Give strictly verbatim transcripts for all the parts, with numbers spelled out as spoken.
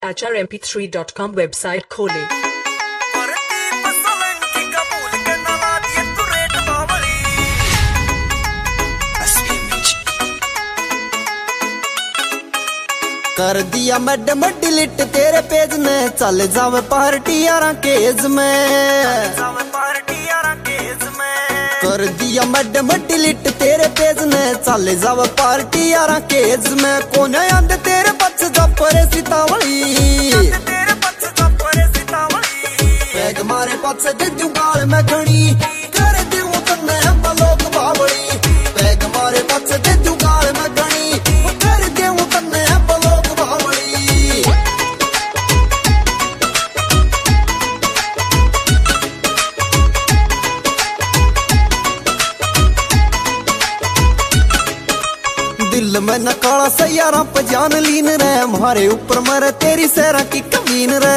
H R M P three dot com website खोले। कर दिया मैडम डिलीट तेरे पेज ने, चल जावे पार्टी यारा केज में। कर दिया मैडम डिलीट तेरे पेज ने, चल जावे पार्टी यारा केज में। कोने आंद तेरे बच जा परे सीतावली, पैग मारे पछ दे दूं गाल में घणी, कर दूं तन्ने बलोक बावली। पैग मारे पछ दे दूं गाल में घणी, कर दूं तन्ने बलोक बावली। दिल में न काला सैयारा पे जान लीन रे, मारे ऊपर मरे तेरी सैरा की कमीन रे।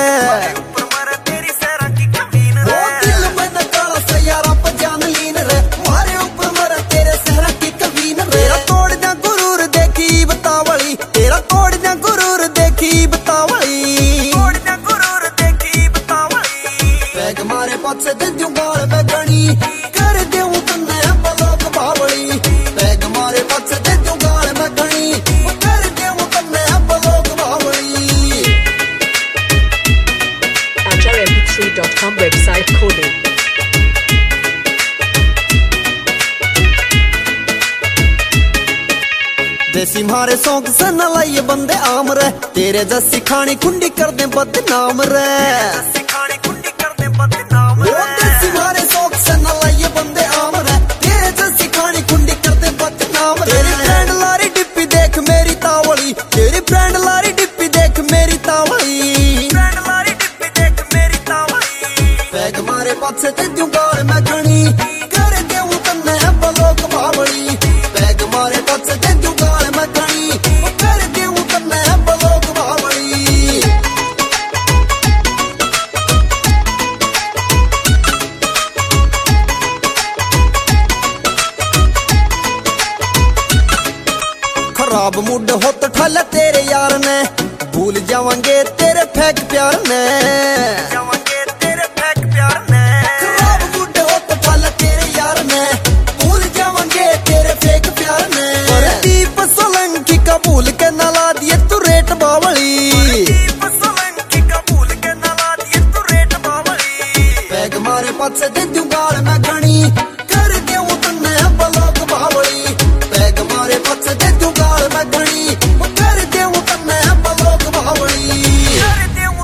पछ दे दूं गाल में घणी, कर दूं तन्ने बलोक बावली। पैग मारे पछ दे दूं गाल में घणी, कर दूं तन्ने बलोक बावली। H R M P three dot com website खोले। देसी मारे सौंक से न लाइए बंदे आम रे, तेरे जैसी खानी खुंडी कर दे बदनाम रे। तेरी ब्रांड लारी डिप्पी देख मेरी तावली, तेरी ब्रांड लारी डिप्पी देख मेरी तावली। पैग मारे पछ दे दूं गाल में घणी, कर दूं तन्ने बलोक बावली। पैग मारे पछ दे दूं गाल में घणी, कर दूं तन्ने बलोक बावली। खराब मूड हो तो ठल तेरे यार ने, भूल जावांगे तेरे फेक प्यार ने। खराब मूड हो तो ठल तेरे यार ने, भूल जावांगे तेरे फेक प्यार ने। प्रदीप सोलंकी का भूल के न ला दिए तू रेट बावली। पैग मारे पछ दे दूं गाल में घणी, कर दूं तन्ने बलोक बावली। पैग मारे पछ दे दूं गाल में घणी, कर दूं तन्ने बलोक बावली।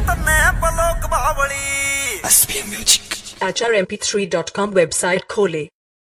H R M P three dot com website खोले।